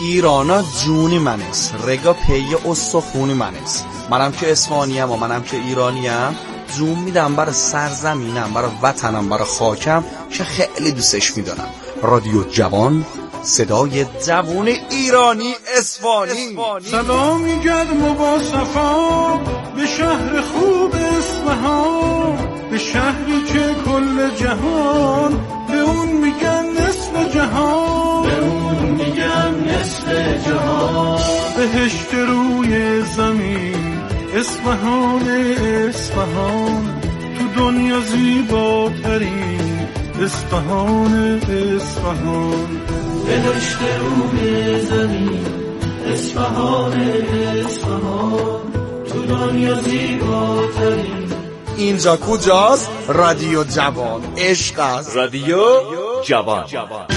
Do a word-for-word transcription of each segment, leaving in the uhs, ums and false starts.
ایرانا جونی منس، رگا پیه استخونی منس. منم که اسفانیم و منم که ایرانیم، جون میدم برای سرزمینم، برای وطنم، برای خاکم که خیلی دوستش میدارم. رادیو جوان، صدای جوان ایرانی اصفهانی. سلامی گرم و با صفا به شهر خوب اصفهان، به شهری که کل جهان به اون میگن نصف جهان، به اون میگن نصف جهان. بهشت روی زمین اصفهان، اصفهان تو دنیا زیباترین اصفهان، اصفهان. بهشت روی زمین اصفهان، اصفهان تو دنیا زیباترین. اینجا کجاست؟ رادیو جوان، عشق است. رادیو جوان.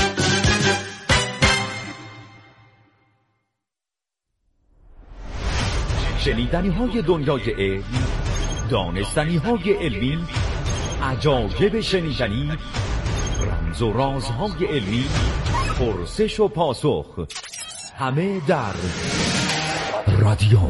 شنیدنی های دنیای علم، دانستنی های علمی، عجایب شنیدنی، رمز و رازهای علمی، پرسش و پاسخ، همه در رادیو.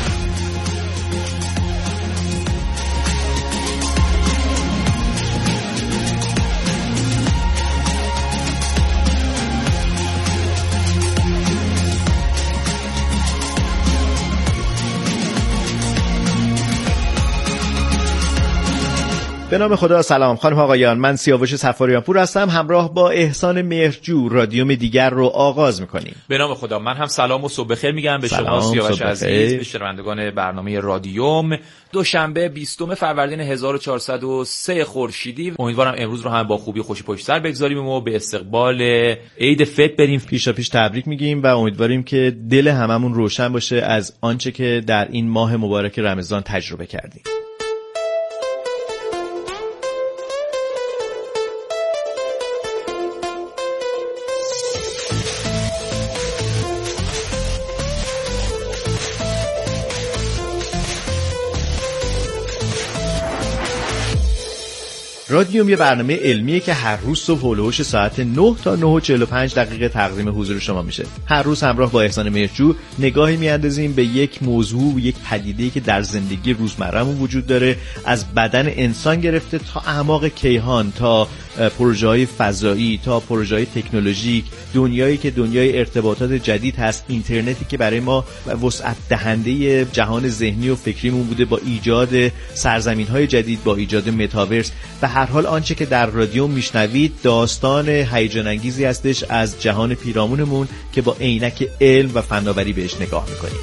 به نام خدا. سلام خانم آقایان، من سیاوش صفاریان پور هستم. همراه با احسان مهرجو رادیوم دیگر رو آغاز میکنیم. به نام خدا. من هم سلام و صبح بخیر میگم به شما سیاوش عزیز، به شنوندگان برنامه رادیوم. دوشنبه بیستم فروردین هزار و چهارصد و سه خورشیدی. امیدوارم امروز رو هم با خوبی خوشی پشت سر بگذاریم و به استقبال عید فطر بریم. پیشا پیش تبریک میگیم و امیدواریم که دل هممون روشن باشه از آنچه که در این ماه مبارک رمضان تجربه کردیم. رادیوم یه برنامه علمیه که هر روز صبح هولوش ساعت نه تا نه و چهل و پنج دقیقه تقدیم حضور شما میشه. هر روز همراه با احسان مهرجو نگاهی میاندازیم به یک موضوع و یک پدیده‌ای که در زندگی روزمره‌مون وجود داره، از بدن انسان گرفته تا اعماق کیهان، تا پروژه‌های فضایی، تا پروژه‌های تکنولوژیک، دنیایی که دنیای ارتباطات جدید هست، اینترنتی که برای ما وسعت دهنده جهان ذهنی و فکریمون بوده با ایجاد سرزمین‌های جدید، با ایجاد متاورس. و هر حال آنچه که در رادیو میشنوید داستان هیجان انگیزی هستش از جهان پیرامونمون که با عینک علم و فناوری بهش نگاه میکنیم.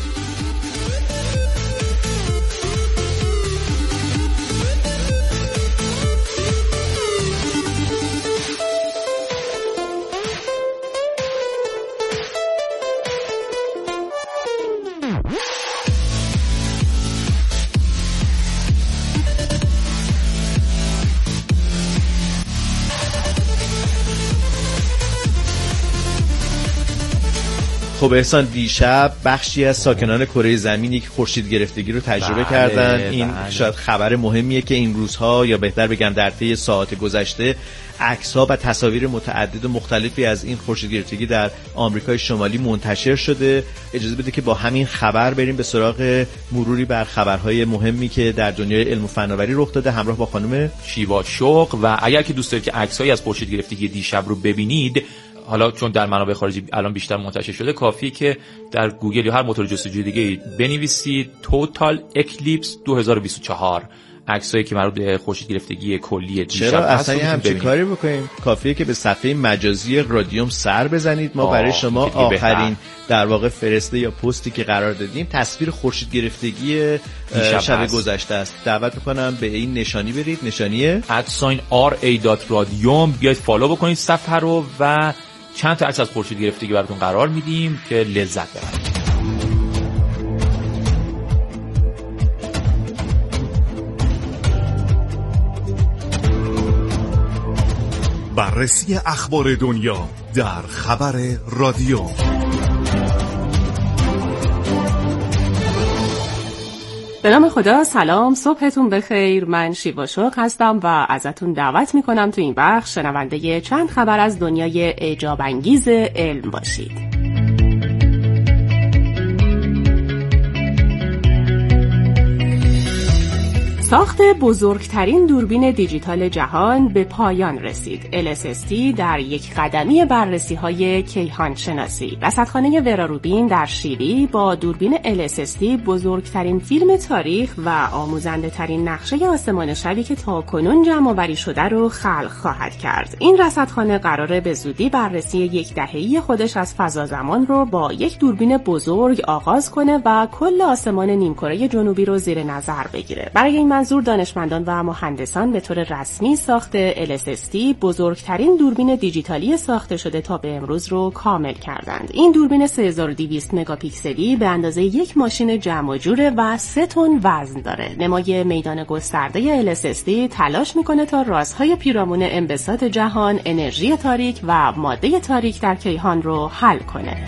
خب احسان، دیشب بخشی از ساکنان کره زمینی که خورشید گرفتگی رو تجربه بله، کردن. این بله. شاید خبر مهمیه که این روزها یا بهتر بگم در طی ساعات گذشته عکس‌ها و تصاویر متعدد و مختلفی از این خورشید گرفتگی در آمریکای شمالی منتشر شده. اجازه بده که با همین خبر بریم به سراغ مروری بر خبرهای مهمی که در دنیای علم و فناوری رخ داده همراه با خانم شیوا شوق. و اگر که دوست دارید که عکس‌هایی از خورشید گرفتگی دیشب رو ببینید، حالا چون در منابع خارجی الان بیشتر منتشر شده، کافیه که در گوگل یا هر موتور جستجوی دیگه بنویسید توتال اکلیپس دو هزار و بیست و چهار، عکسایی که مربوط به خورشید گرفتگی کلی دیشب هست. چرا اصلا همچین کاری بکنیم؟ کافیه که به صفحه مجازی رادیوم سر بزنید. ما برای شما آخرین در واقع فرسته یا پستی که قرار دادیم تصویر خورشید گرفتگی شب گذشته است. دعوت میکنم به این نشانی برید، نشانی ادساین آر ای دات رادیوم. بیاید فالو بکنید صفحه رو و چند تا عکس از خورشید گرفتگی براتون قرار میدیم که لذت ببرید. بررسی اخبار دنیا در خبر رادیو. به نام خدا. سلام، صبحتون بخیر. من شیوا شوق هستم و ازتون دعوت میکنم تو این بخش شنونده چند خبر از دنیای اعجاب انگیز علم باشید. ساخت بزرگترین دوربین دیجیتال جهان به پایان رسید. ال اس اس دی در یک قدمی بررسی‌های کیهان شناسی. رصدخانه وراروبین در شیلی با دوربین ال اس اس دی بزرگترین فیلم تاریخ و آموزنده ترین نقشه آسمان شبی که تاکنون جمع‌آوری شده رو خلق خواهد کرد. این رصدخانه قراره به زودی بررسی یک دهه‌ای خودش از فضا زمان رو با یک دوربین بزرگ آغاز کنه و کل آسمان نیمکره جنوبی رو زیر نظر بگیره. برای این منظور دانشمندان و مهندسان به طور رسمی ساخت ال اس اس دی بزرگترین دوربین دیجیتالی ساخته شده تا به امروز رو کامل کردند. این دوربین سه هزار و دویست مگاپیکسلی به اندازه یک ماشین جمع و جوره و سه تن وزن داره. نمای میدان گسترده ال اس اس دی تلاش میکنه تا رازهای پیرامون انبساط جهان، انرژی تاریک و ماده تاریک در کیهان رو حل کنه.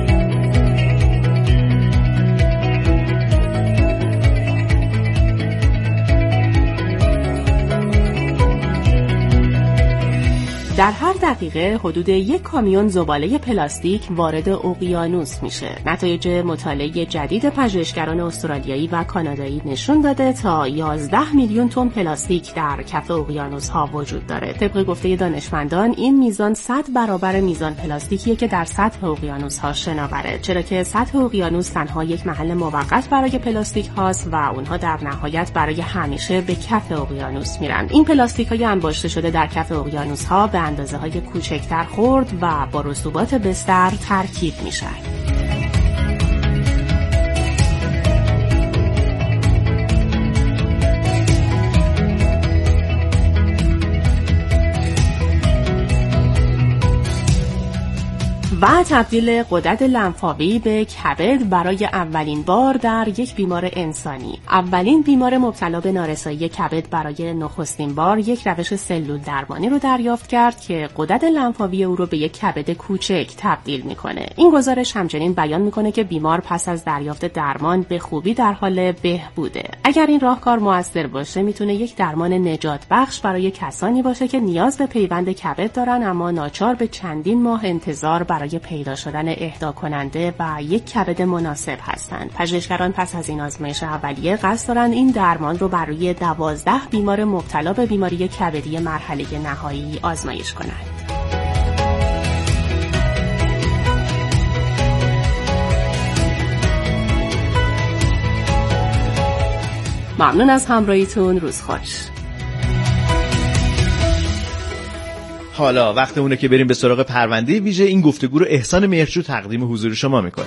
در هر دقیقه حدود یک کامیون زباله پلاستیک وارد اقیانوس میشه. نتایج مطالعه جدید پژوهشگران استرالیایی و کانادایی نشون داده تا یازده میلیون تن پلاستیک در کف اقیانوس‌ها وجود داره. طبق گفته دانشمندان این میزان صد برابر میزان پلاستیکیه که در سطح اقیانوس‌ها شناوره، چرا که سطح اقیانوس تنها یک محل موقت برای پلاستیک هاست و اونها در نهایت برای همیشه به کف اقیانوس میرن. این پلاستیک‌های انباشته شده در کف اقیانوس‌ها به اندازه‌های کوچکتر خرد و با رسوبات بستر ترکیب میشن. و تبدیل غدد لنفاوی به کبد برای اولین بار در یک بیمار انسانی. اولین بیمار مبتلا به نارسایی کبد برای نخستین بار یک روش سلول درمانی رو دریافت کرد که غدد لنفاوی او رو به یک کبد کوچک تبدیل میکنه. این گزارش همچنین بیان میکنه که بیمار پس از دریافت درمان به خوبی در حال بهبوده. اگر این راهکار موثر باشه میتونه یک درمان نجات بخش برای کسانی باشه که نیاز به پیوند کبد دارن اما ناچار به چندین ماه انتظار برای پیدا شدن اهدا کننده و یک کبد مناسب هستند. پژوهشگران پس از این آزمایش اولیه قصد دارند این درمان رو بر روی دوازده بیمار مبتلا به بیماری کبدی مرحله نهایی آزمایش کنند. ممنون از همراهیتون. روز خوش. حالا وقت اونه که بریم به سراغ پرونده ویژه. این گفتگو رو احسان مهرجو تقدیم حضور شما میکنه.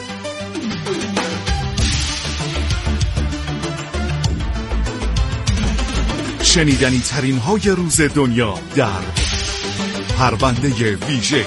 شنیدنی ترین های روز دنیا در پرونده ویژه.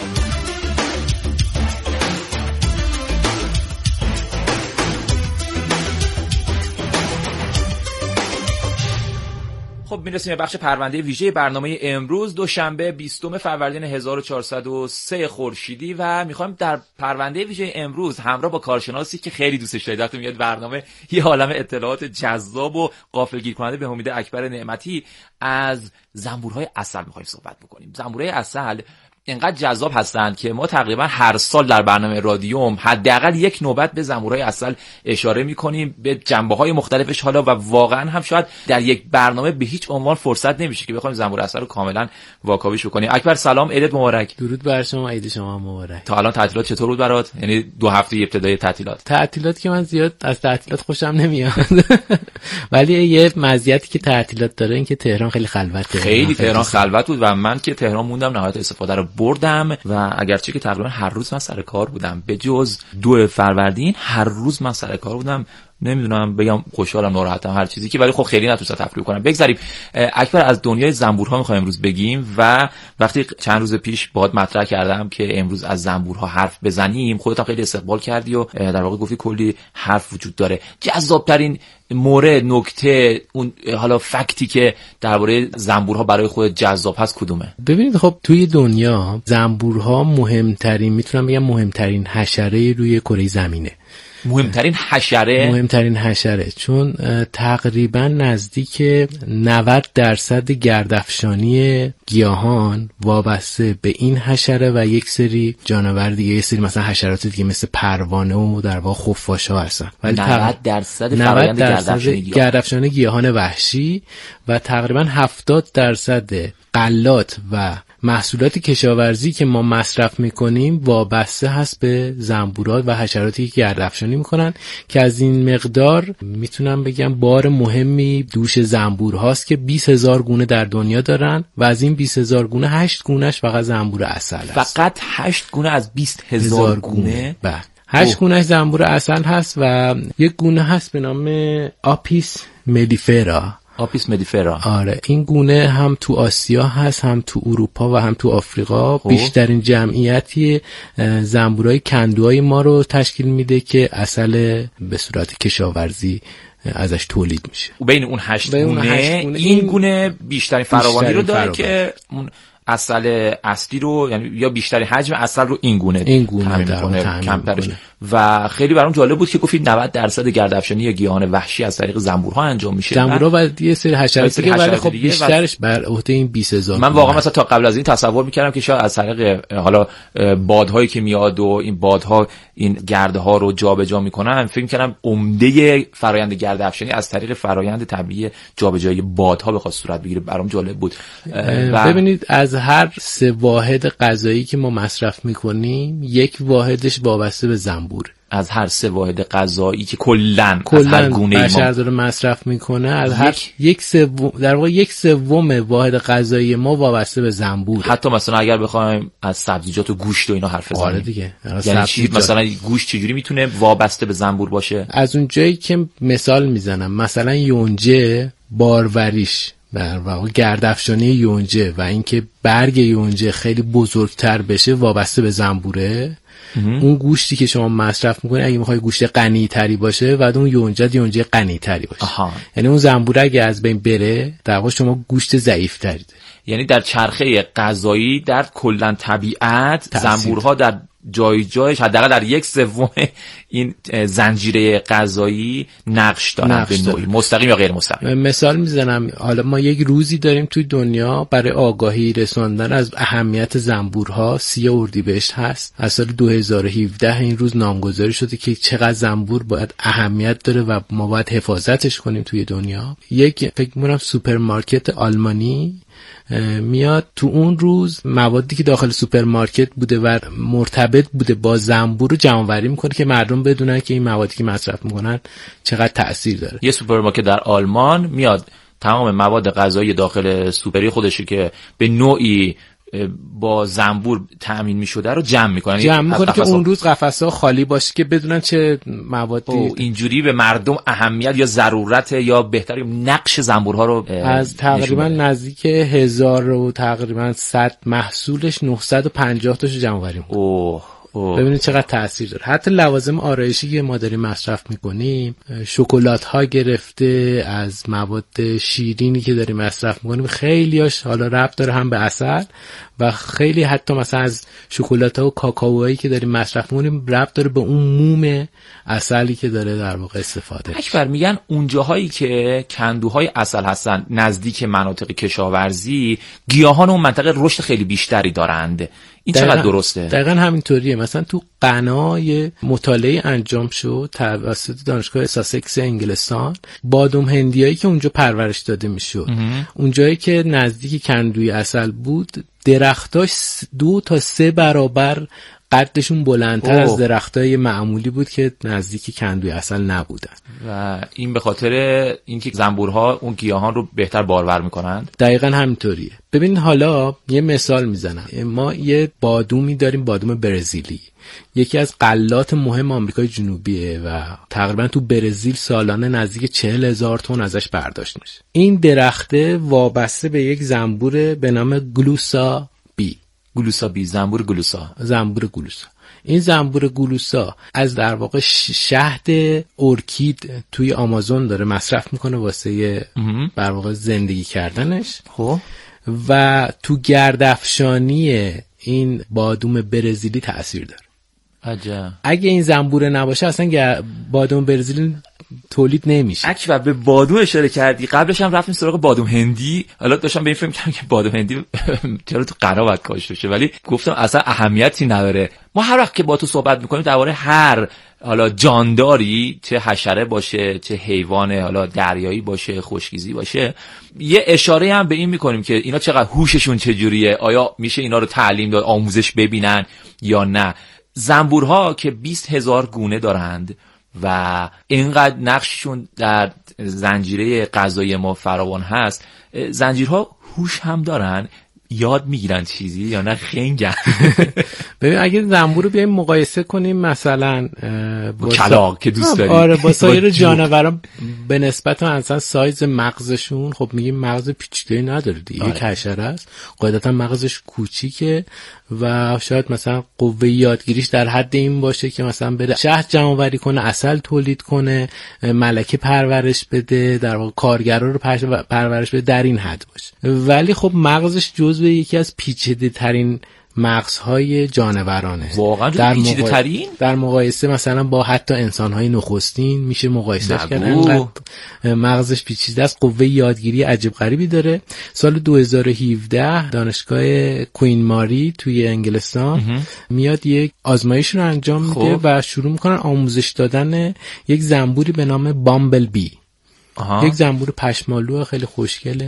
خب میرسیم به بخش پرونده ویژه برنامه امروز، دوشنبه بیستم فروردین هزار و چهارصد و سه خورشیدی، و میخوایم در پرونده ویژه امروز همراه با کارشناسی که خیلی دوستش دارید، وقتی میاد برنامه یه عالمه اطلاعات جذاب و غافلگیر کننده به امید اکبر نعمتی، از زنبورهای عسل میخوایم صحبت بکنیم. زنبورهای عسل اینقدر جذاب هستند که ما تقریبا هر سال در برنامه رادیوم حداقل یک نوبت به زنبورهای عسل اشاره میکنیم، به جنبه‌های مختلفش حالا، و واقعا هم شاید در یک برنامه به هیچ عنوان فرصت نمیشه که بخوایم زنبور عسل رو کاملا واکاویش بکنیم. اکبر سلام، عیدت مبارک. درود بر شما، عید شما مبارک. تا الان تعطیلات چطور بود برات؟ یعنی دو هفته ابتدای تعطیلات. تعطیلات که من زیاد از تعطیلات خوشم نمیاد ولی یه مزیتی که تعطیلات داره این که تهران خیلی خلوته. خیلی تهران خلوت بود و من که تهران موندم نهایت استفاده رو بردم، و اگرچه که تقریبا هر روز من سر کار بودم به جز دو فروردین هر روز من سر کار بودم. نمیدونم بگم خوشحالم ناراحتم هر چیزی که، ولی خب خیلی نتونستم تفریح کنم. بگذاریم اکبر، از دنیای زنبورها میخوایم امروز بگیم، و وقتی چند روز پیش باهات مطرح کردم که امروز از زنبورها حرف بزنیم، خودت هم خیلی استقبال کردی و در واقع گفتی کلی حرف وجود داره. جذابترین مورد، نکته، اون حالا فکتی که درباره زنبورها برای خود جذاب هست کدومه؟ ببینید خب توی دنیا زنبورها مهمترین، میتونم بگم مهمترین حشره روی کره زمینه. مهمترین حشره مهمترین حشره چون تقریبا نزدیک نود درصد گردافشانی گیاهان وابسته به این حشره و یک سری جانور دیگه، یک سری مثلا حشرات دیگه مثل پروانه و در واقع خفاش‌ها هستن. ولی نود درصد فرآیند گردافشانی گیاه گردافشانی گیاهان وحشی و تقریبا هفتاد درصد غلات و محصولات کشاورزی که ما مصرف میکنیم وابسته هست به زنبورات و حشراتی که گردافشانی میکنن که از این مقدار میتونم بگم بار مهمی دوش زنبور هاست که بیست هزار گونه در دنیا دارن و از این بیست هزار گونه هشت گونهش فقط زنبور عسل هست. فقط هشت گونه از بیست هزار گونه؟ بله، هشت گونهش زنبور عسل هست و یک گونه هست به نام آپیس ملیفرا. آپیس ملیفرا. آره، این گونه هم تو آسیا هست، هم تو اروپا و هم تو آفریقا. خوب. بیشترین جمعیتی زنبورای کندوهای ما رو تشکیل میده که عسل به صورت کشاورزی ازش تولید میشه. بین اون هشت گونه, هشت گونه این گونه بیشترین فراوانی رو داره فراوانی. که اون عسل اصلی رو یعنی یا بیشترین حجم عسل رو این گونه این گونه میکنه کمترش. و خیلی برام جالب بود که گفتید نود درصد گردافشانی گیاهان وحشی از طریق زنبورها انجام میشه. زنبورها و یه سری حشرات دیگه، ولی خب بیشترش بر عهده این بیست هزار. من واقعا مثلا تا قبل از این تصور میکردم که شاید از طریق حالا بادهایی که میاد و این بادها این گرده ها رو جابجا میکنن، فکر میکردم عمده فرآیند گردافشانی از طریق فرآیند طبیعی جابجایی بادها بخواد صورت بگیره. برام جالب بود. و ببینید از هر سه واحد غذایی که ما مصرف میکنیم یک واحدش وابسته به زنبور. از هر سه واحد غذایی که کلاً از هر گونه بشر داره مصرف میکنه، از هر یک سوم در واقع یک سوم واحد غذایی ما وابسته به زنبور. حتی مثلا اگر بخوایم از سبزیجات و گوشت و اینا حرف بزنیم. آره دیگه. یعنی چی مثلا گوشت چجوری میتونه وابسته به زنبور باشه؟ از اون جایی که مثال میزنم، مثلا یونجه باروریش در واقع گردافشانی یونجه و اینکه برگ یونجه خیلی بزرگتر بشه وابسته به زنبوره. اون گوشتی که شما مصرف میکنی اگه میخوای گوشت غنی تری باشه و اون یونجه یونجه غنی تری باشه. آها. یعنی اون زنبوره اگه از بین بره در واقع شما گوشت ضعیف تری داری. یعنی در چرخه غذایی در کلا طبیعت زنبورها در جای جایش حداقل در یک سوم این زنجیره غذایی نقش دارن به نوعی مستقیم یا غیر مستقیم. مثال میزنم، حالا ما یک روزی داریم توی دنیا برای آگاهی رساندن از اهمیت زنبورها. سی اردیبهشت هست از سال دو هزار و هفده این روز نامگذاری شده که چقدر زنبور باید اهمیت داره و ما باید حفاظتش کنیم توی دنیا. یک فکر می‌کنم سوپرمارکت آلمانی میاد تو اون روز موادی که داخل سوپرمارکت بوده و مرتبط بوده با زنبور رو جمع‌آوری میکنه که مردم بدونن که این موادی که مصرف میکنن چقدر تأثیر داره. یه سوپرمارکت در آلمان میاد تمام مواد غذایی داخل سوپری خودشی که به نوعی با زنبور تأمین میشده رو جمع میکنن، جمع میکنه که اون روز قفس‌ها خالی باشه که بدونن چه موادی. اینجوری به مردم اهمیت یا ضرورت یا بهتر نقش زنبورها رو از تقریبا نزدیک هزار و تقریبا صد محصولش نهصد و پنجاه تاشو جمع آوری میکنه. اوه ببینید چقدر تأثیر داره. حتی لوازم آرایشی که ما داریم مصرف میکنیم، شکلات ها گرفته از مواد شیرینی که داریم مصرف میکنیم، خیلیاش حالا ربط داره هم به عسل و خیلی حتی مثلا از شکلات ها و کاکائوهایی که داریم مصرف میکنیم ربط داره به اون موم عسلی که داره در واقع استفاده. اکبر میگن اونجاهایی که کندوهای عسل هستن نزدیک مناطق کشاورزی، گیاهان اون منطقه رشد خیلی بیشتری دارند. این چقدر درسته؟ دقیقاً همینطوریه. مثلا تو غنا مطالعه انجام شد توسط دانشگاه ساسکس انگلستان، بادام هندیایی که اونجا پرورش داده میشد، اونجایی که نزدیک کندوی عسل بود، درختاش دو تا سه برابر قدشون بلندتر از درختای معمولی بود که نزدیک کندوی عسل نبودن. و این به خاطر اینکه زنبورها اون گیاهان رو بهتر بارور میکنند. دقیقاً همینطوریه. ببین حالا یه مثال میزنم. ما یه بادومی داریم، بادوم برزیلی، یکی از غلات مهم آمریکای جنوبیه و تقریبا تو برزیل سالانه نزدیک چهل هزار تن ازش برداشت میشه. این درخته وابسته به یک زنبور به نام گلوسا بی. گلوسا بی، زنبور گلوسا. زنبور گلوسا. این زنبور گلوسا از در واقع شهد ارکید توی آمازون داره مصرف میکنه واسه در واقع زندگی کردنش. خب و تو گردافشانی این بادوم برزیلی تأثیر داره. عجب. اگه این زنبوره نباشه اصلا بادوم برزیلی تولید نمیشه. اکبر به بادوم اشاره کردی، قبلش هم رفتیم سراغ بادوم هندی. حالا داشتم به این فکر می‌کردم که بادوم هندی چرا تو قرا باید کاشته بشه، ولی گفتم اصلا اهمیتی نداره. ما هر وقت که با تو صحبت می‌کنیم درباره هر حالا جانداری، چه حشره باشه، چه حیوان حالا دریایی باشه، خشکیزی باشه، یه اشاره هم به این می‌کنیم که اینا چقدر هوششون چجوریه، آیا میشه اینا رو تعلیم داد، آموزش ببینن یا نه. زنبورها که بیست هزار گونه دارند و اینقدر نقششون در زنجیره غذایی ما فراوان هست، زنجیرها هوش هم دارن، یاد میگیرن چیزی یا نه خنگن؟ ببین اگه زنبور رو بیایم مقایسه کنیم مثلا با کلاغ که دوست داریم، آره با سایر جانوران به نسبت مثلا سایز مغزشون، خب میگیم مغز پیچیده‌ای نداره دیگه، یک حشره است، قاعدتا مغزش کوچیکه و شاید مثلا قوه یادگیریش در حد این باشه که مثلا بره شهد جمع‌آوری کنه، عسل تولید کنه، ملکه پرورش بده، در واقع کارگرا رو پرورش بده، در این حد باشه. ولی خب مغزش جزو یکی از پیچیده ترین مغزهای جانورانه. واقعا در پیچیده مقای... ترین در مقایسه مثلا با حتی انسانهای نخستین میشه مقایسهش کرد، انقدر مغزش پیچیده است، قوه یادگیری عجیب غریبی داره. سال دو هزار و هفده دانشگاه کوین ماری توی انگلستان میاد یک آزمایش رو انجام میده و شروع میکنن آموزش دادن یک زنبوری به نام بامبل بی. آها. یک زنبور پشمالو خیلی خوشگله،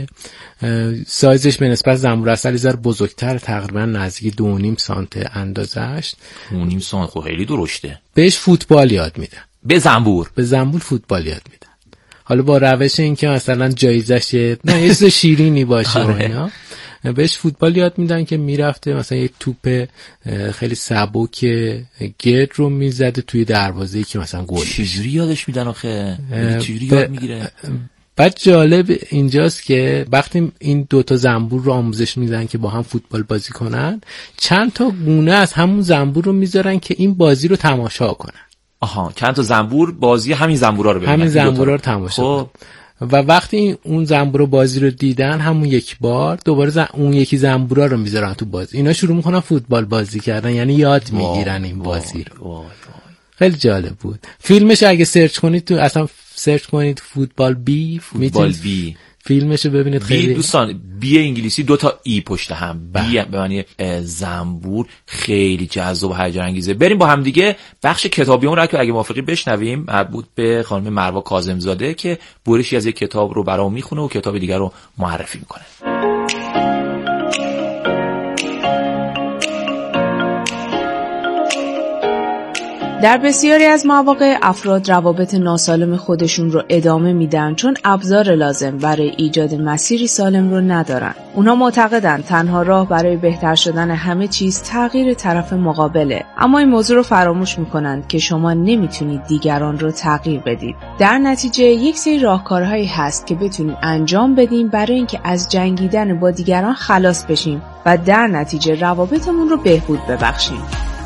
سایزش به نسبت زنبور عسل یه ذره بزرگتر، تقریبا نزدیک دو و نیم سانت اندازه‌اش. دو و نیم سانت خب خیلی درشته. بهش فوتبال یاد میدن. به زنبور به زنبور فوتبال یاد میدن. حالا با روش این که مثلا جایزش نه یه چیز شیرینی باشه و اینا، بهش فوتبال یاد میدن که میرفته مثلا یک توپ خیلی سبک گرد رو میزده توی دروازه‌ای که مثلا گل. چجوری یادش میدن آخه؟ چجوری یاد میگیره؟ بعد جالب اینجاست که وقتی این دوتا زنبور رو آموزش میدن که با هم فوتبال بازی کنن، چند تا گونه از همون زنبور رو میذارن که این بازی رو تماشا کنن. آها، چند تا زنبور بازی همین زنبورا رو ببینن، همین زنبورا رو تماشا کنن. و وقتی اون زنبور بازی رو دیدن همون یک بار دوباره زن... اون یکی زنبورا رو میذارن تو بازی، اینا شروع میکنن فوتبال بازی کردن، یعنی یاد میگیرن این بازی رو. وای وای. خیلی جالب بود. فیلمش اگه سرچ کنید تو اصلا سرچ کنید فوتبال بی، فوتبال بی فیلمشو ببینید. خیلی بی دوستان، بی انگلیسی دو تا ای پشت هم، بی به معنی زنبور، خیلی جذاب و هیجان انگیزه. بریم با هم دیگه بخش کتابیمون رو که اگه موافقی بشنویم، مربوط به خانم مروه کاظم‌زاده که برشی از یک کتاب رو برام میخونه و کتاب دیگر رو معرفی میکنه. در بسیاری از مواقع افراد روابط ناسالم خودشون رو ادامه میدن چون ابزار لازم برای ایجاد مسیری سالم رو ندارن. اونا معتقدن تنها راه برای بهتر شدن همه چیز تغییر طرف مقابله، اما این موضوع رو فراموش میکنند که شما نمیتونید دیگران رو تغییر بدید. در نتیجه یک سری راهکارهایی هست که بتونید انجام بدیم برای اینکه از جنگیدن با دیگران خلاص بشیم و در نتیجه روابطمون رو بهبود ببخشیم.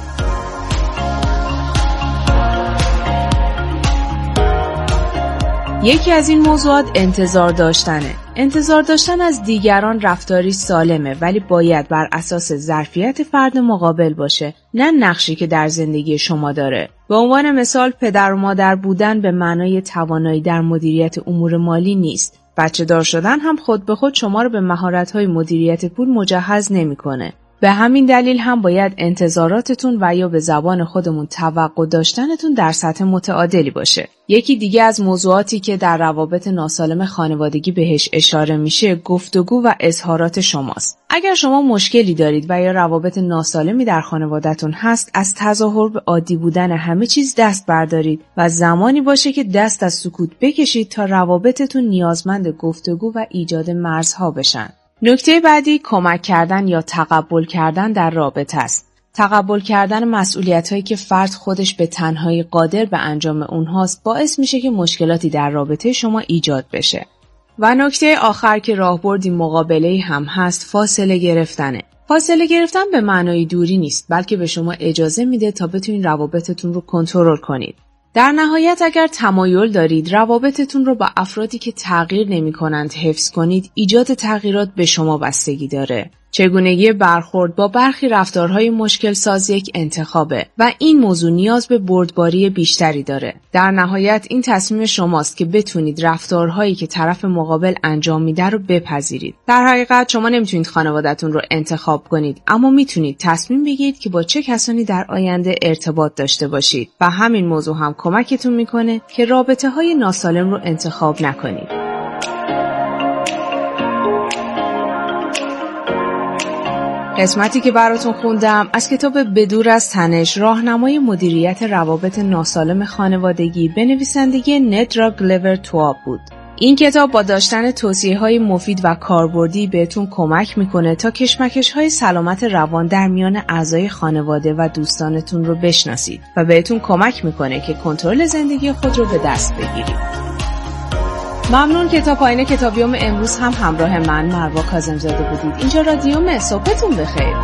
یکی از این موضوعات انتظار داشتنه. انتظار داشتن از دیگران رفتاری سالمه، ولی باید بر اساس ظرفیت فرد مقابل باشه، نه نقشی که در زندگی شما داره. به عنوان مثال پدر و مادر بودن به معنای توانایی در مدیریت امور مالی نیست. بچه دار شدن هم خود به خود شما رو به مهارت‌های مدیریت پول مجهز نمی‌کنه. به همین دلیل هم باید انتظاراتتون و یا به زبان خودمون توقع داشتنتون در سطح متعادلی باشه. یکی دیگه از موضوعاتی که در روابط ناسالم خانوادگی بهش اشاره میشه گفتگو و اظهارات شماست. اگر شما مشکلی دارید و یا روابط ناسالمی در خانواده‌تون هست، از تظاهر به عادی بودن همه چیز دست بردارید و زمانی باشه که دست از سکوت بکشید تا روابطتون نیازمند گفتگو و ایجاد مرزها بشن. نکته بعدی کمک کردن یا تقبل کردن در رابطه است. تقبل کردن مسئولیت‌هایی که فرد خودش به تنهایی قادر به انجام اونهاست باعث میشه که مشکلاتی در رابطه شما ایجاد بشه. و نکته آخر که راهبردی مقابله‌ای هم هست، فاصله گرفتنه. فاصله گرفتن به معنای دوری نیست، بلکه به شما اجازه میده تا بتونید روابطتون رو کنترل کنید. در نهایت اگر تمایل دارید روابطتون رو با افرادی که تغییر نمی کنند حفظ کنید، ایجاد تغییرات به شما بستگی داره. چگونگی برخورد با برخی رفتارهای مشکل ساز یک انتخابه و این موضوع نیاز به بردباری بیشتری داره. در نهایت این تصمیم شماست که بتونید رفتارهایی که طرف مقابل انجام میده رو بپذیرید. در حقیقت شما نمیتونید خانواده‌تون رو انتخاب کنید، اما میتونید تصمیم بگیرید که با چه کسانی در آینده ارتباط داشته باشید و همین موضوع هم کمکتون میکنه که رابطه‌های ناسالم رو انتخاب نکنید. قسمتی که براتون خوندم از کتاب بدور از تنش، راهنمای مدیریت روابط ناسالم خانوادگی به نویسندگی ندرا گلور تواب بود. این کتاب با داشتن توصیه‌های مفید و کاربردی بهتون کمک میکنه تا کشمکش‌های سلامت روان در میان اعضای خانواده و دوستانتون رو بشناسید و بهتون کمک میکنه که کنترل زندگی خود رو به دست بگیرید. ممنون که تا پایین کتابیوم امروز هم همراه من مروه کاظم‌زاده بودید. اینجا رادیوم، صبحتون بخیر.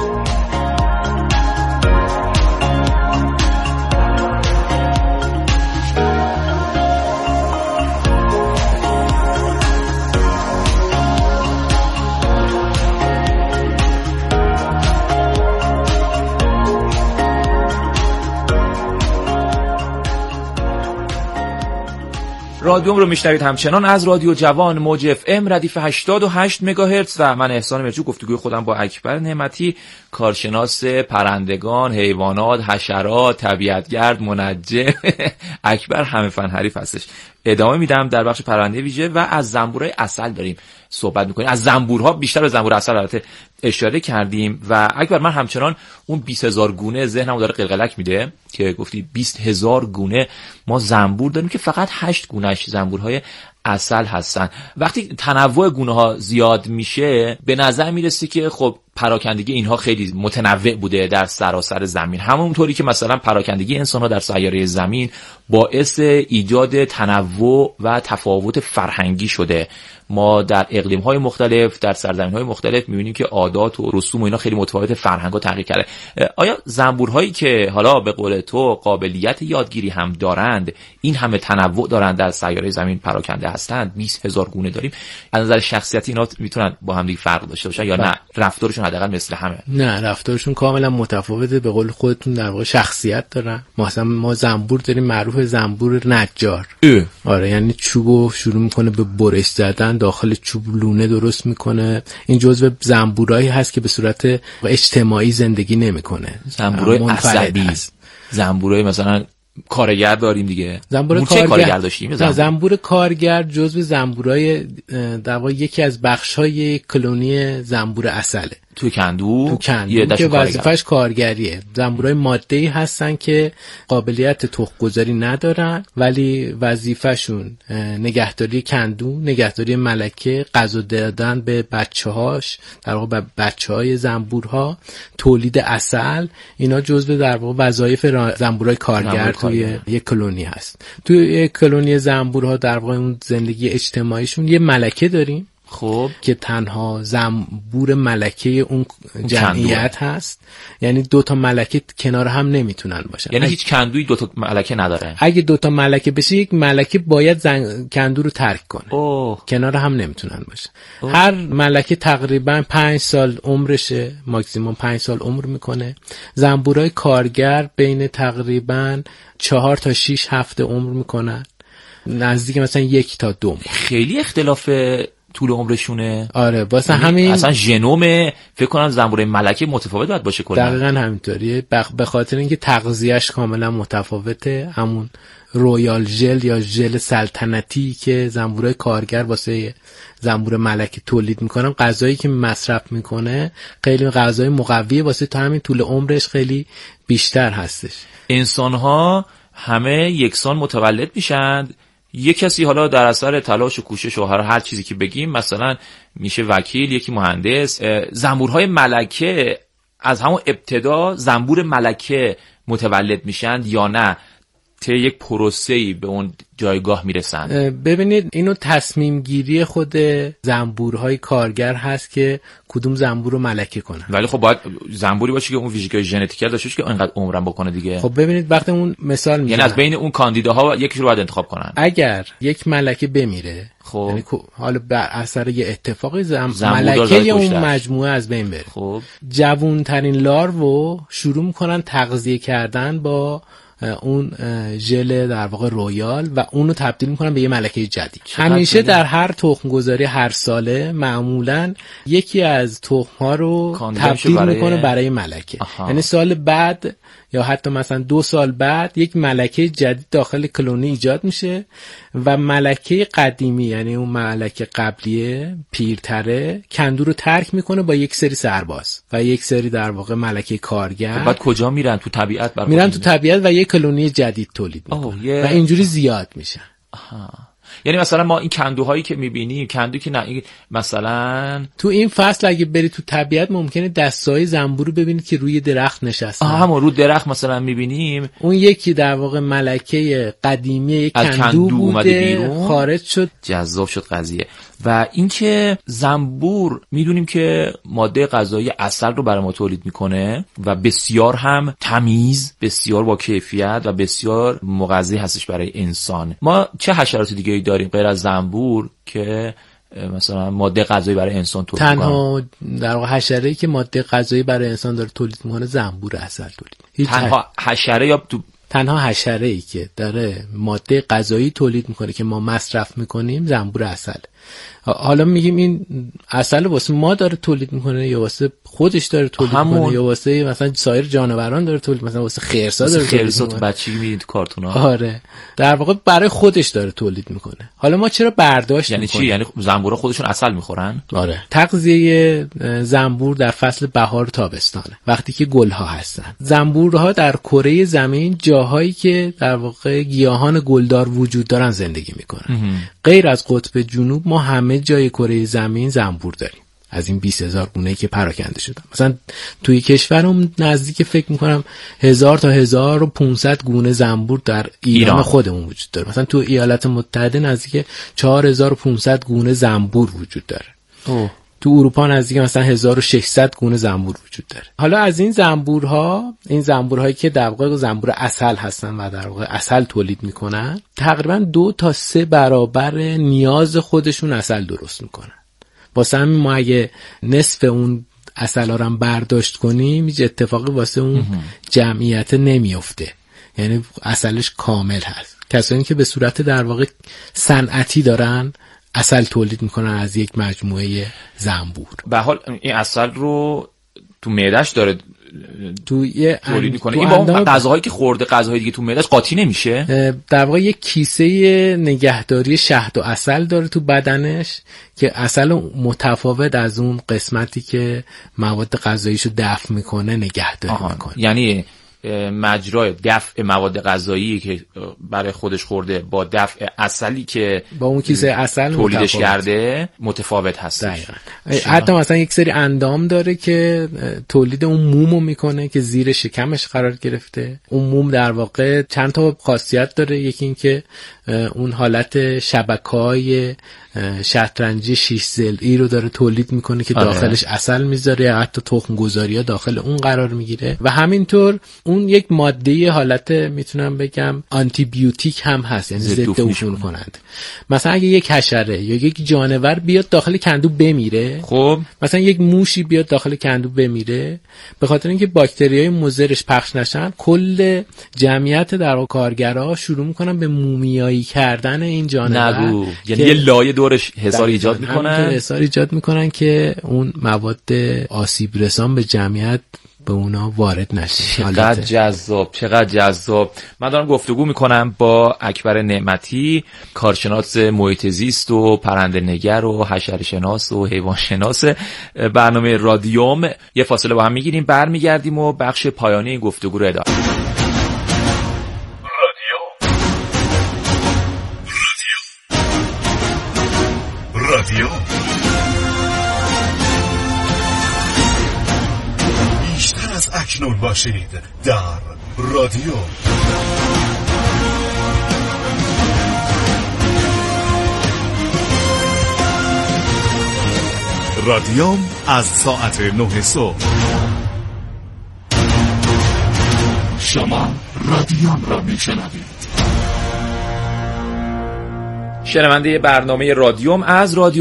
رادیوم رو میشنوید همچنان از رادیو جوان موج اف ام ردیف هشتاد و هشت مگاهرتز و من احسان مرجو. گفتگوی خودم با اکبر نعمتی، کارشناس پرندگان، حیوانات، حشرات، طبیعتگرد، منجم. اکبر همه فن حریف هستش. ادامه میدم در بخش پرنده ویژه و از زنبورهای عسل داریم صحبت میکنیم. از زنبورها بیشتر به زنبور عسل البته اشاره کردیم و اکبر من همچنان اون بیست هزار گونه ذهنمو داره قلقلک میده که گفتی بیست هزار گونه ما زنبور داریم که فقط هشت گونهش زنبورهای عسل هستن. وقتی تنوع گونه ها زیاد میشه به نظر میرسه که خب پراکندگی اینها خیلی متنوع بوده در سراسر زمین، همونطوری که مثلا پراکندگی انسان ها در سیاره زمین باعث ایجاد تنوع و تفاوت فرهنگی شده. ما در اقلیم های مختلف، در سرزمین های مختلف میبینیم که عادات و رسوم و اینا خیلی متفاوت، فرهنگ ها تغییر کرده. آیا زنبورهایی که حالا به قول تو قابلیت یادگیری هم دارند، این همه تنوع دارند در سیاره زمین پراکنده هستند، بیست هزار گونه داریم، از نظر شخصیتی اینا میتونن با هم دیگه فرق داشته باشن یا نه رفتارشون حداقل مثل همه؟ نه، رفتارشون کاملا متفاوته. به قول خودتون در واقع شخصیت دارن. مثلا ما زنبور داریم معروف زنبور نجار. اه. آره، یعنی چوبو شروع میکنه به برش زدن، داخل چوب لونه درست میکنه. این جزو زنبورایی هست که به صورت اجتماعی زندگی نمیکنه. زنبورای عصبی، زنبورای مثلا کارگر داریم دیگه. زنبور کارگر... کارگر داشتیم. زنبور, زنبور کارگر جزو زنبورای در واقع یکی از بخش‌های کلونی زنبور عسله. تو کندو, تو کندو که وظیفش کارگریه. زنبورای ماده‌ای هستن که قابلیت تخم‌گذاری ندارن ولی وظیفه‌شون نگهداری کندو، نگهداری ملکه، غذا دادن به بچه‌هاش، در واقع به بچه‌های زنبورها، تولید عسل. اینا جزو در واقع وظایف زنبورای کارگر توی یک کلونی هست. توی یک کلونی زنبورها در واقع اون زندگی اجتماعیشون یه ملکه داریم خب که تنها زنبور ملکه اون جمعیت هست. یعنی دو تا ملکه کنار هم نمیتونن باشن. یعنی هیچ کندوی دو تا ملکه نداره. اگه دو تا ملکه بشه یک ملکه باید زن... کندو رو ترک کنه. اوه. کنار هم نمیتونن باشن. اوه. هر ملکه تقریبا پنج سال عمرشه، ماکسیموم پنج سال عمر میکنه. زنبورای کارگر بین تقریبا چهار تا شش هفته عمر میکنن، نزدیک مثلا یک تا دو. خیلی اختلاف طول عمرشونه. آره، واسه همین اصلا ژنوم فکر کنم زنبورای ملکه متفاوت باید باشه کلا. دقیقاً همینطوریه، به خاطر اینکه تغذیه‌اش کاملا متفاوته. همون رویال ژل یا ژل سلطنتی که زنبورای کارگر واسه زنبور ملکه تولید میکنن، غذایی که مصرف میکنه خیلی غذای مقویه، واسه تا همین طول عمرش خیلی بیشتر هستش. انسان‌ها همه یکسان متولد میشن. یک کسی حالا در اثر تلاش و کوشش و هر هر چیزی که بگیم مثلا میشه وکیل، یکی مهندس. زنبورهای ملکه از همون ابتدا زنبور ملکه متولد میشن یا نه؟ طی یک پروسه‌ای به اون جایگاه میرسن. ببینید اینو تصمیم گیری خود زنبورهای کارگر هست که کدوم زنبور رو ملکه کنن. ولی خب باید زنبوری باشه که اون ویژگی‌های ژنتیکی داشته باشه که اینقدر عمرم بکنه دیگه. خب ببینید وقتی اون مثال میزنن، یعنی از بین اون کاندیداها یکی رو باید انتخاب کنن. اگر یک ملکه بمیره، خب یعنی حالا بر اثر یه اتفاقی زم... ملکه یا اون مجموعه از بین بره، خب جوانترین لاروو شروع میکنن تغذیه کردن با اون ژل در واقع رویال و اونو تبدیل میکنن به یه ملکه جدید. همیشه در هر تخم گذاری هر ساله معمولا یکی از تخم ها رو تبدیل برای... میکنه برای ملکه. یعنی سال بعد یا حتی مثلا دو سال بعد یک ملکه جدید داخل کلونی ایجاد میشه و ملکه قدیمی یعنی اون ملکه قبلیه پیرتره کندو رو ترک میکنه با یک سری سرباز و یک سری در واقع ملکه کارگر. بعد کجا میرن؟ تو طبیعت برخورد میرن تو طبیعت و یک کلونی جدید تولید میکنن یه... و اینجوری زیاد میشن. آها. یعنی مثلا ما این کندوهایی که میبینیم، کندو که نه مثلا تو این فصل اگه بری تو طبیعت ممکنه دستای زنبور رو ببینید که روی درخت نشستن. آها همون رو درخت مثلا میبینیم. اون یکی در واقع ملکه قدیمی یک کندو, کندو بوده خارج شد. جذاب شد قضیه. و اینکه زنبور میدونیم که ماده غذایی عسل رو برای ما تولید میکنه و بسیار هم تمیز، بسیار با کیفیت و بسیار مغذی هستش برای انسان. ما چه حشرات دیگه‌ای داریم غیر از زنبور که مثلا ماده غذایی برای انسان تولید میکنه؟ تنها در واقع حشره‌ای که ماده غذایی برای انسان داره تولید میکنه زنبور عسل تولید. تنها حشره یا تو تنها حشره‌ای که داره ماده غذایی تولید میکنه که ما مصرف میکنیم زنبور عسل. حالا میگیم این عسل واسه ما داره تولید میکنه یا واسه خودش داره تولید میکنه یا واسه مثلا سایر جانوران داره تولید، مثلا واسه خرسا داره تولید خرسا میکنه. تو بچگی میدید تو کارتونا. آره در واقع برای خودش داره تولید میکنه. حالا ما چرا برداشت یعنی میکنیم؟ چی؟ یعنی زنبورا خودشون عسل میخورن؟ آره. تغذیه زنبور در فصل بهار و تابستانه، وقتی که گلها هستن. زنبورها در کره زمین جاهایی که در واقع گیاهان گلدار وجود دارن زندگی میکنن. غیر از قطب جنوب ما همه جای کره زمین زنبور داریم. از این بیست هزار گونه‌ای که پراکنده شدن، مثلا توی کشورم نزدیک فکر میکنم هزار تا هزار و پونصد گونه زنبور در ایران, ایران خودمون وجود داره. مثلا تو ایالات متحده نزدیک چهار هزار و پونصد گونه زنبور وجود داره. اوه. تو اروپا نزدیک مثلا هزار و ششصد گونه زنبور وجود داره. حالا از این زنبورها، این زنبورهایی که در واقع زنبور عسل هستن و در واقع عسل تولید میکنن، تقریبا دو تا سه برابر نیاز خودشون عسل درست میکنن. واسه همین ما اگه نصف اون عسل ها رو برداشت کنیم هیچ اتفاقی واسه اون جمعیت نمیفته، یعنی عسلش کامل هست. کسانی که به صورت در واقع صنعتی دارن عسل تولید میکنن از یک مجموعه زنبور. به حال این عسل رو تو معده‌اش داره توی تولید میکنه. این با اون غذاهایی که خورده، غذاهای دیگه تو معده‌اش قاطی نمیشه؟ در واقع یک کیسه نگهداری شهد و عسل داره تو بدنش که عسل متفاوت از اون قسمتی که مواد غذاییشو دفع میکنه نگهداری میکنه. یعنی مجرای دفع مواد غذایی که برای خودش خورده با دفع عسلی که با اون کیسه عسل تولیدش کرده متفاوت هست. حتی مثلا یک سری اندام داره که تولید اون مومو میکنه که زیر شکمش قرار گرفته. اون موم در واقع چند تا خاصیت داره. یکی این که اون حالت شبکه‌های شطرنجی شش ضلعی رو داره تولید میکنه که داخلش آره. عسل میذاره یا حتی تخم گذاری‌ها داخل اون قرار میگیره و همینطور اون یک ماده حالت میتونم بگم آنتی بیوتیک هم هست، یعنی ضد عفونی کننده. مثلا اگه یک حشره یا یک جانور بیاد داخل کندو بمیره، خب مثلا یک موشی بیاد داخل کندو بمیره، به خاطر اینکه باکتریای مضرش پخش نشن کل جمعیت در واقع کارگرها شروع میکنن به مومیایی کردن این جانور. نگو. یعنی یه لایه دورش حصار ایجاد میکنن حصار ایجاد میکنن که اون مواد آسیب رسان به جمعیت به اونا وارد نشه. چقدر جذاب، چقدر جذاب. من دارم گفتگو میکنم با اکبر نعمتی، کارشناس محیط زیست و پرنده نگر و حشره شناس و حیوان شناس برنامه رادیوم. یه فاصله با هم میگیریم، برمیگردیم و بخش پایانی این گفتگو رو ادامه. رادیو بیشتر از اکنون باشید در رادیو. رادیوم از ساعت نه صبح. شما رادیوم را میشنوید. شنونده برنامه رادیوم از رادیو